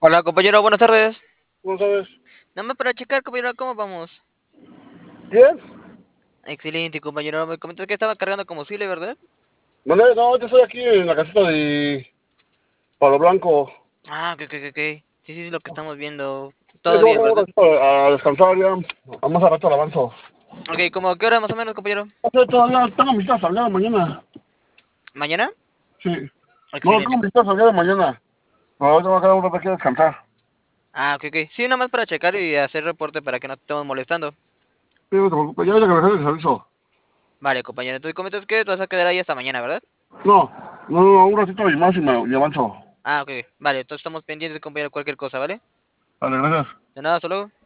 Hola, compañero, buenas tardes. ¿Cómo sabes? Nada más para checar, compañero, ¿cómo vamos? ¿Bien? Excelente, compañero. Me comentó que estaba cargando combustible, ¿verdad? No, yo estoy aquí en la casita de Palo Blanco. Ah, ok. Sí, sí, es lo que estamos viendo. Sí, Todo tengo bien, que ir un ¿verdad? ratito a descansar ya. A más a rato al avanzo. Ok, ¿cómo qué hora más o menos, compañero? No sé, todavía tengo mis clases al día de mañana. ¿Mañana? Sí. No, tengo Excelente. mis clases al día de mañana. Pero ahorita voy a quedar un rato aquí a descansar. Ah, ok. Sí, nada más para checar y hacer reporte para que no te estemos molestando. Sí, no te preocupes, ya ahorita que me salga les aviso. Vale, compañero, tú comentas que te vas a quedar ahí hasta mañana, ¿verdad? No, un ratito y más y avanzo. Ah, ok. Vale, entonces estamos pendientes, compañero, cualquier cosa, ¿vale? Vale, gracias. De nada, hasta luego.